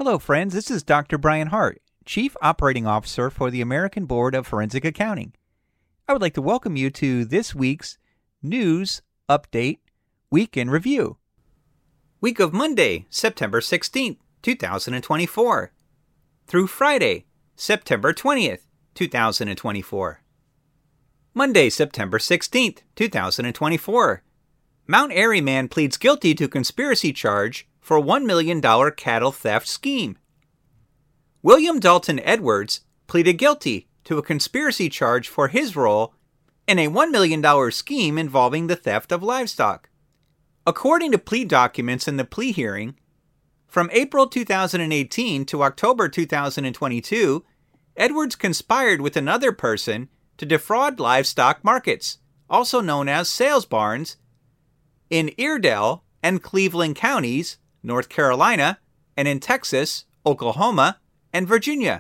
Hello, friends. This is Dr. Brian Hart, Chief Operating Officer for the American Board of Forensic Accounting. I would like to welcome you to this week's News Update Week in Review. Week of Monday, September 16th, 2024, through Friday, September 20th, 2024. Monday, September 16th, 2024. Mount Airy man pleads guilty to conspiracy charge for $1 million cattle theft scheme. William Dalton Edwards pleaded guilty to a conspiracy charge for his role in a $1 million scheme involving the theft of livestock. According to plea documents in the plea hearing, from April 2018 to October 2022, Edwards conspired with another person to defraud livestock markets, also known as sales barns, in Iredell and Cleveland counties, North Carolina, and in Texas, Oklahoma, and Virginia.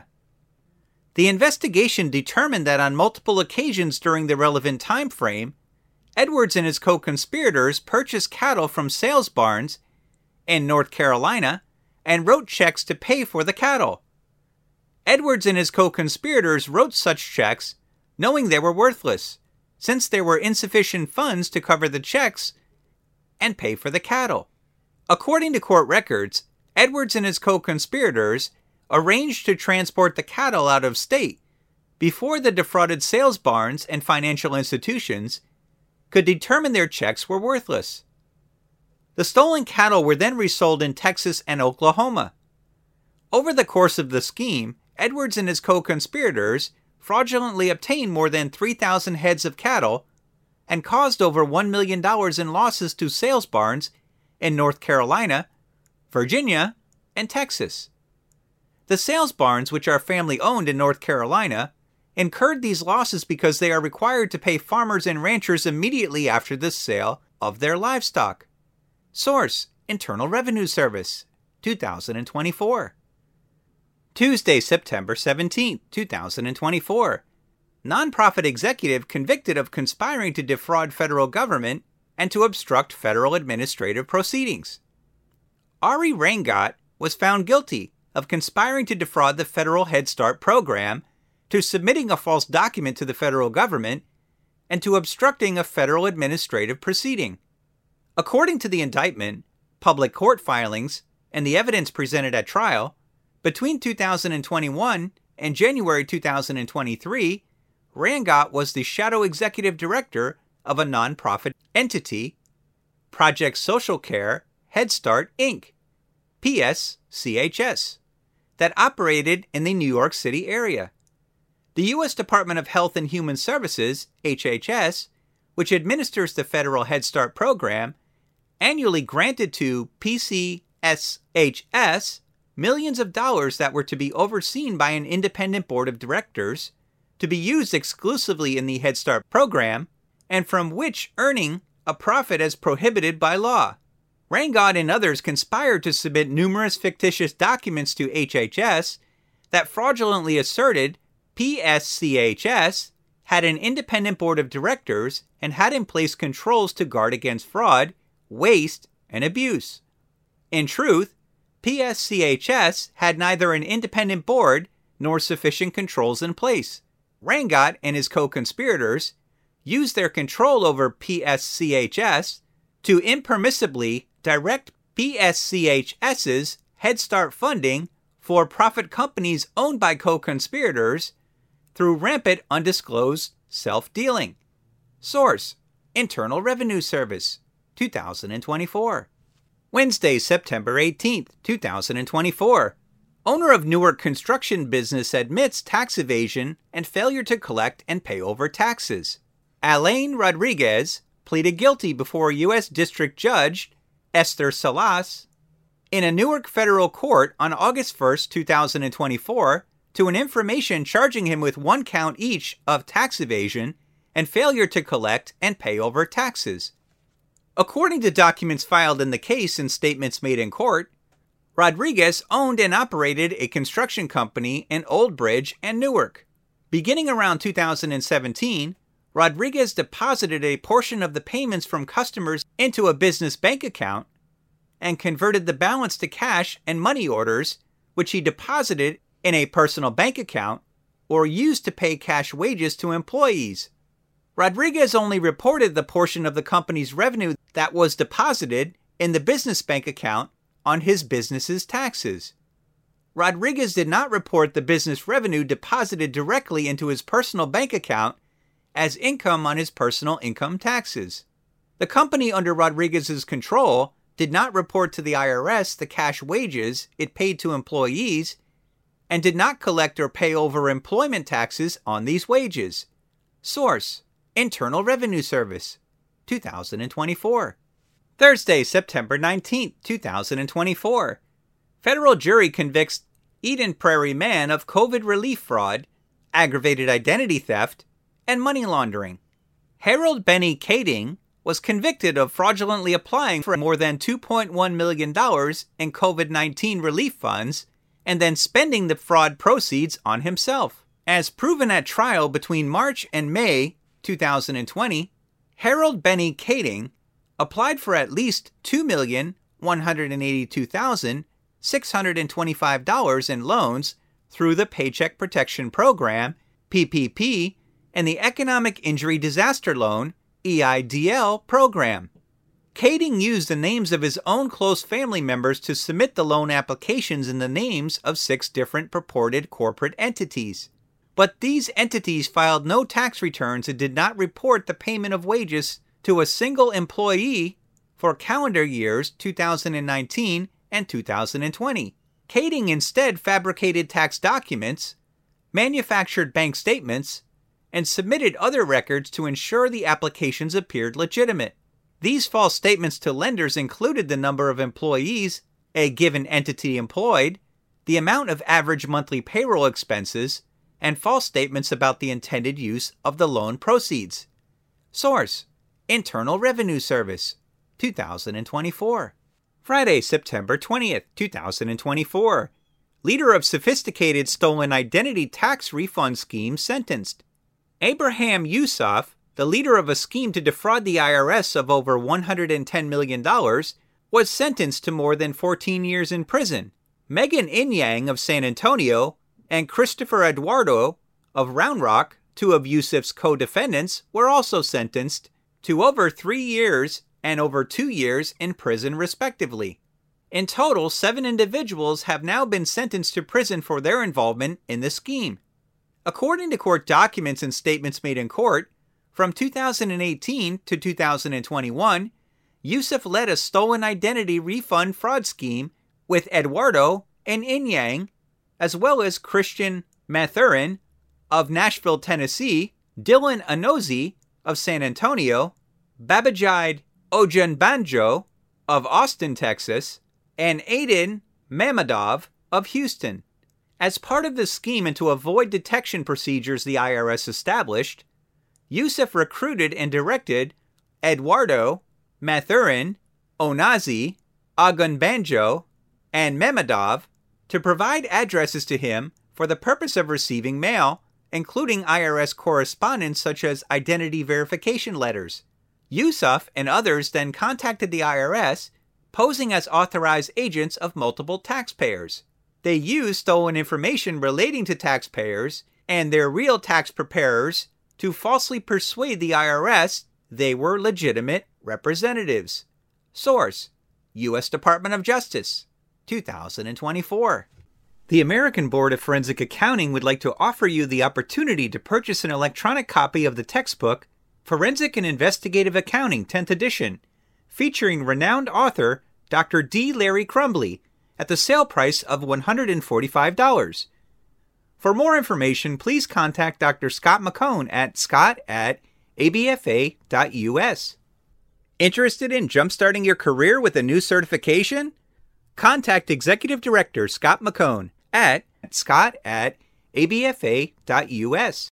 The investigation determined that on multiple occasions during the relevant time frame, Edwards and his co-conspirators purchased cattle from sales barns in North Carolina and wrote checks to pay for the cattle. Edwards and his co-conspirators wrote such checks knowing they were worthless, since there were insufficient funds to cover the checks and pay for the cattle. According to court records, Edwards and his co-conspirators arranged to transport the cattle out of state before the defrauded sales barns and financial institutions could determine their checks were worthless. The stolen cattle were then resold in Texas and Oklahoma. Over the course of the scheme, Edwards and his co-conspirators fraudulently obtained more than 3,000 heads of cattle and caused over $1 million in losses to sales barns in North Carolina, Virginia, and Texas. The sales barns, which are family-owned in North Carolina, incurred these losses because they are required to pay farmers and ranchers immediately after the sale of their livestock. Source: Internal Revenue Service, 2024. Tuesday, September 17, 2024. Nonprofit executive convicted of conspiring to defraud federal government and to obstruct federal administrative proceedings. Ari Rangat was found guilty of conspiring to defraud the federal Head Start program, to submitting a false document to the federal government, and to obstructing a federal administrative proceeding. According to the indictment, public court filings, and the evidence presented at trial, between 2021 and January 2023, Rangat was the shadow executive director of a nonprofit entity, Project Social Care Head Start, Inc., PSCHS, that operated in the New York City area. The U.S. Department of Health and Human Services, HHS, which administers the federal Head Start program, annually granted to PCSHS millions of dollars that were to be overseen by an independent board of directors, to be used exclusively in the Head Start program, and from which earning a profit as prohibited by law. Rangat and others conspired to submit numerous fictitious documents to HHS that fraudulently asserted PSCHS had an independent board of directors and had in place controls to guard against fraud, waste, and abuse. In truth, PSCHS had neither an independent board nor sufficient controls in place. Rangat and his co-conspirators used their control over PSCHS to impermissibly direct PSCHS's Head Start funding for profit companies owned by co-conspirators through rampant undisclosed self-dealing. Source: Internal Revenue Service, 2024. Wednesday, September 18th, 2024. Owner of Newark construction business admits tax evasion and failure to collect and pay over taxes. Alain Rodriguez pleaded guilty before U.S. District Judge Esther Salas in a Newark federal court on August 1st, 2024, to an information charging him with one count each of tax evasion and failure to collect and pay over taxes. According to documents filed in the case and statements made in court, Rodriguez owned and operated a construction company in Old Bridge and Newark. Beginning around 2017, Rodriguez deposited a portion of the payments from customers into a business bank account and converted the balance to cash and money orders which he deposited in a personal bank account or used to pay cash wages to employees. Rodriguez only reported the portion of the company's revenue that was deposited in the business bank account on his business's taxes. Rodriguez did not report the business revenue deposited directly into his personal bank account as income on his personal income taxes. The company under Rodriguez's control did not report to the IRS the cash wages it paid to employees and did not collect or pay over employment taxes on these wages. Source: Internal Revenue Service, 2024. Thursday, September 19, 2024. Federal jury convicts Eden Prairie man of COVID relief fraud, aggravated identity theft, and money laundering. Harold Benny Kading was convicted of fraudulently applying for more than $2.1 million in COVID-19 relief funds and then spending the fraud proceeds on himself. As proven at trial between March and May 2020, Harold Benny Kading applied for at least $2,182,625 in loans through the Paycheck Protection Program, PPP, and the Economic Injury Disaster Loan, EIDL, program. Kading used the names of his own close family members to submit the loan applications in the names of 6 different purported corporate entities. But these entities filed no tax returns and did not report the payment of wages to a single employee for calendar years 2019 and 2020. Kading instead fabricated tax documents, manufactured bank statements, and submitted other records to ensure the applications appeared legitimate. These false statements to lenders included the number of employees a given entity employed, the amount of average monthly payroll expenses, and false statements about the intended use of the loan proceeds. Source: Internal Revenue Service, 2024. Friday, September 20th, 2024. Leader of sophisticated stolen identity tax refund scheme sentenced. Abraham Yusuf, the leader of a scheme to defraud the IRS of over $110 million, was sentenced to more than 14 years in prison. Megan Inyang of San Antonio and Christopher Eduardo of Round Rock, 2 of Yusuf's co-defendants, were also sentenced to over 3 years and over 2 years in prison respectively. In total, 7 individuals have now been sentenced to prison for their involvement in the scheme. According to court documents and statements made in court, from 2018 to 2021, Yusuf led a stolen identity refund fraud scheme with Eduardo and Inyang, as well as Christian Mathurin of Nashville, Tennessee, Dylan Anozi of San Antonio, Babajide Ojenbanjo of Austin, Texas, and Aiden Mamadov of Houston. As part of the scheme and to avoid detection procedures the IRS established, Yusuf recruited and directed Eduardo, Mathurin, Onazi, Ogunbanjo, and Mamadov to provide addresses to him for the purpose of receiving mail, including IRS correspondence such as identity verification letters. Yusuf and others then contacted the IRS, posing as authorized agents of multiple taxpayers. They used stolen information relating to taxpayers and their real tax preparers to falsely persuade the IRS they were legitimate representatives. Source: U.S. Department of Justice, 2024. The American Board of Forensic Accounting would like to offer you the opportunity to purchase an electronic copy of the textbook Forensic and Investigative Accounting 10th edition, featuring renowned author Dr. D. Larry Crumbly, at the sale price of $145. For more information, please contact Dr. Scott McCone at scott@abfa.us. Interested in jumpstarting your career with a new certification? Contact Executive Director Scott McCone at scott@abfa.us.